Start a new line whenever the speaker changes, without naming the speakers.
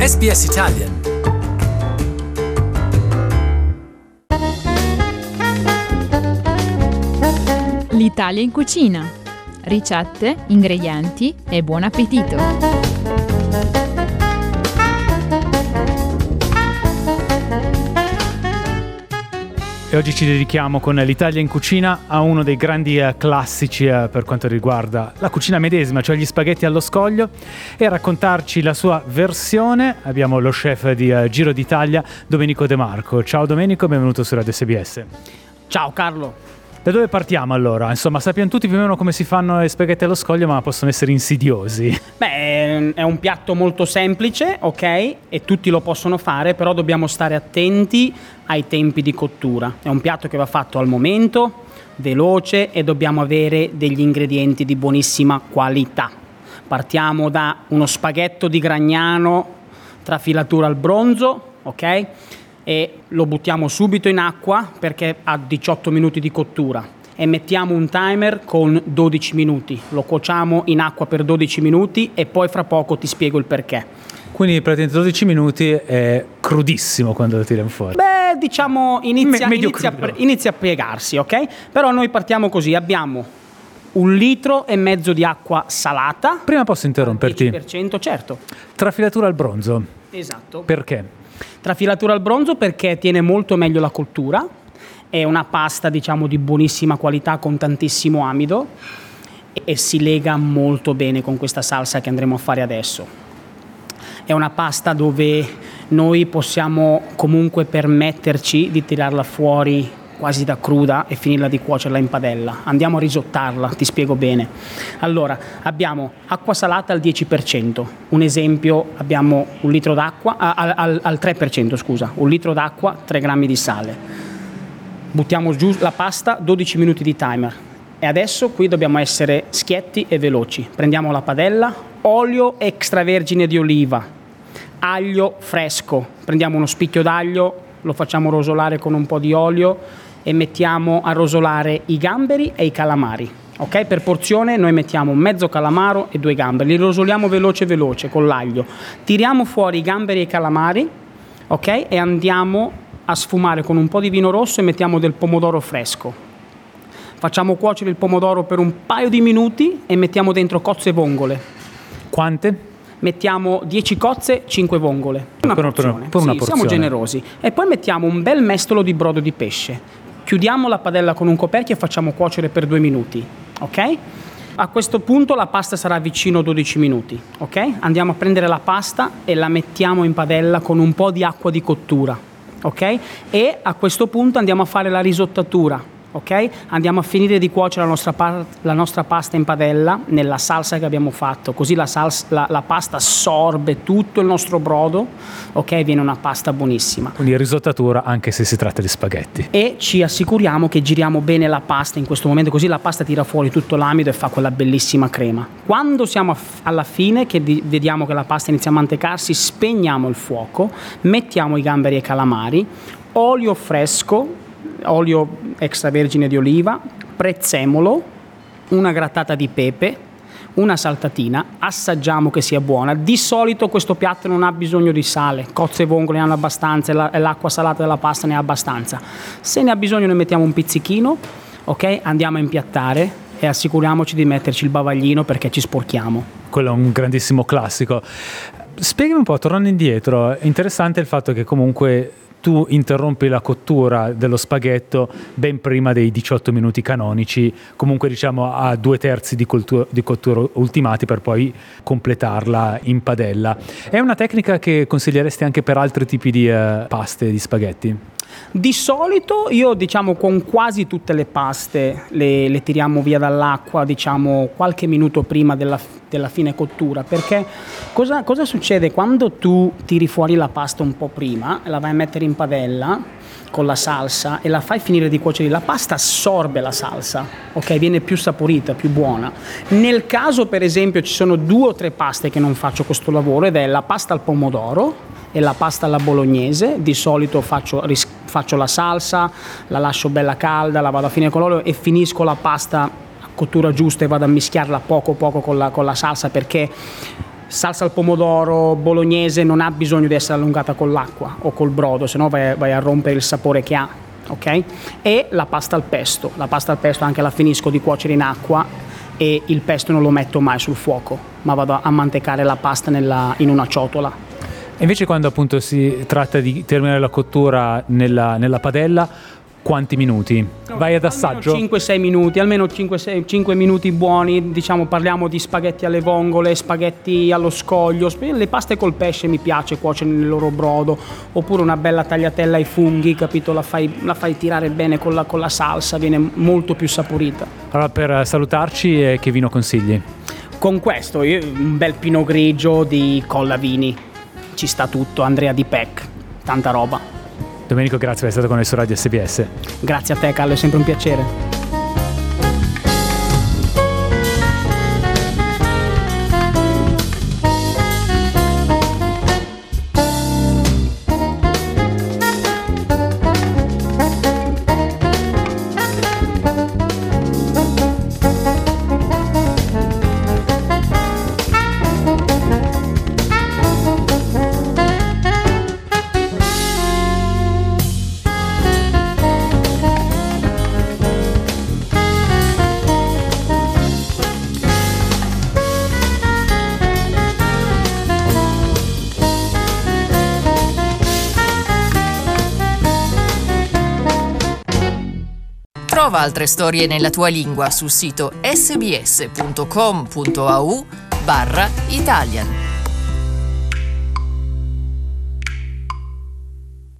SBS Italian.
L'Italia in cucina. Ricette, ingredienti e buon appetito!
E oggi ci dedichiamo con l'Italia in cucina a uno dei grandi classici per quanto riguarda la cucina medesima, cioè gli spaghetti allo scoglio, e a raccontarci la sua versione abbiamo lo chef di Giro d'Italia, Domenico De Marco. Ciao Domenico, benvenuto su Radio SBS.
Ciao Carlo.
Da dove partiamo allora? Insomma, sappiamo tutti più o meno come si fanno le spaghetti allo scoglio, ma possono essere insidiosi.
Beh, è un piatto molto semplice, ok? E tutti lo possono fare, però dobbiamo stare attenti ai tempi di cottura. È un piatto che va fatto al momento, veloce, e dobbiamo avere degli ingredienti di buonissima qualità. Partiamo da uno spaghetto di Gragnano, trafilatura al bronzo, ok? E lo buttiamo subito in acqua perché ha 18 minuti di cottura e mettiamo un timer con 12 minuti. Lo cuociamo in acqua per 12 minuti e poi fra poco ti spiego il perché.
Quindi praticamente 12 minuti è crudissimo quando lo tiriamo fuori.
Beh, diciamo inizia a piegarsi, ok? Però noi partiamo così, abbiamo 1,5 litri di acqua salata.
Prima posso interromperti?
10%, certo.
Trafilatura al bronzo.
Esatto.
Perché?
Trafilatura al bronzo perché tiene molto meglio la cottura, è una pasta diciamo di buonissima qualità con tantissimo amido e si lega molto bene con questa salsa che andremo a fare adesso. È una pasta dove noi possiamo comunque permetterci di tirarla fuori quasi da cruda e finirla di cuocerla in padella. Andiamo a risottarla, ti spiego bene. Allora, abbiamo acqua salata al 10%. Un esempio, abbiamo 1 litro d'acqua, al 3%, scusa. 1 litro d'acqua, 3 grammi di sale. Buttiamo giù la pasta, 12 minuti di timer. E adesso qui dobbiamo essere schietti e veloci. Prendiamo la padella, olio extravergine di oliva, aglio fresco. Prendiamo uno spicchio d'aglio, lo facciamo rosolare con un po' di olio e mettiamo a rosolare i gamberi e i calamari. Ok? Per porzione noi mettiamo mezzo calamaro e 2 gamberi, li rosoliamo veloce con l'aglio. Tiriamo fuori i gamberi e i calamari, ok? E andiamo a sfumare con un po' di vino rosso e mettiamo del pomodoro fresco. Facciamo cuocere il pomodoro per un paio di minuti e mettiamo dentro cozze e vongole.
Quante?
Mettiamo 10 cozze, 5 vongole. Una porzione. Siamo generosi. E poi mettiamo un bel mestolo di brodo di pesce. Chiudiamo la padella con un coperchio e facciamo cuocere per 2 minuti. Ok? A questo punto la pasta sarà vicino a 12 minuti. Ok? Andiamo a prendere la pasta e la mettiamo in padella con un po' di acqua di cottura. Ok? E a questo punto andiamo a fare la risottatura. Ok? Andiamo a finire di cuocere la nostra pasta in padella nella salsa che abbiamo fatto, così la pasta assorbe tutto il nostro brodo, ok? Viene una pasta buonissima.
Quindi risottatura anche se si tratta di spaghetti.
E ci assicuriamo che giriamo bene la pasta in questo momento, così la pasta tira fuori tutto l'amido e fa quella bellissima crema. Quando siamo alla fine, che vediamo che la pasta inizia a mantecarsi, spegniamo il fuoco, mettiamo i gamberi e i calamari, olio fresco, olio extravergine di oliva, prezzemolo, una grattata di pepe, una saltatina, assaggiamo che sia buona. Di solito questo piatto non ha bisogno di sale, cozze e vongole ne hanno abbastanza e l'acqua salata della pasta ne ha abbastanza. Se ne ha bisogno ne mettiamo un pizzichino, ok? Andiamo a impiattare e assicuriamoci di metterci il bavaglino perché ci sporchiamo.
Quello è un grandissimo classico. Spiegami un po', tornando indietro, è interessante il fatto che comunque tu interrompi la cottura dello spaghetto ben prima dei 18 minuti canonici, comunque diciamo a 2/3 di cottura ultimati per poi completarla in padella. È una tecnica che consiglieresti anche per altri tipi di paste di spaghetti?
Di solito io diciamo con quasi tutte le paste le tiriamo via dall'acqua diciamo qualche minuto prima della fine cottura, perché cosa succede quando tu tiri fuori la pasta un po' prima, la vai a mettere in padella con la salsa e la fai finire di cuocere, la pasta assorbe la salsa, ok? Viene più saporita, più buona. Nel caso per esempio ci sono 2 o 3 paste che non faccio questo lavoro, ed è la pasta al pomodoro e la pasta alla bolognese. Di solito faccio la salsa, la lascio bella calda, la vado a finire con l'olio e finisco la pasta a cottura giusta e vado a mischiarla poco con la salsa, perché Salsa al pomodoro bolognese non ha bisogno di essere allungata con l'acqua o col brodo, sennò vai a rompere il sapore che ha, ok? E la pasta al pesto anche la finisco di cuocere in acqua e il pesto non lo metto mai sul fuoco, ma vado a mantecare la pasta in una ciotola.
E invece quando appunto si tratta di terminare la cottura nella padella, quanti minuti? Vai ad assaggio?
5-6 minuti, almeno 5 minuti buoni, diciamo, parliamo di spaghetti alle vongole, spaghetti allo scoglio, le paste col pesce mi piace cuocere nel loro brodo, oppure una bella tagliatella ai funghi, capito? La fai tirare bene con la salsa, viene molto più saporita.
Allora, per salutarci, che vino consigli?
Con questo, un bel Pinot Grigio di Collavini, ci sta tutto, Andrea Di Pec, tanta roba.
Domenico, grazie per essere stato con noi su Radio SBS.
Grazie a te, Carlo, è sempre un piacere.
Trova altre storie nella tua lingua sul sito sbs.com.au/Italian.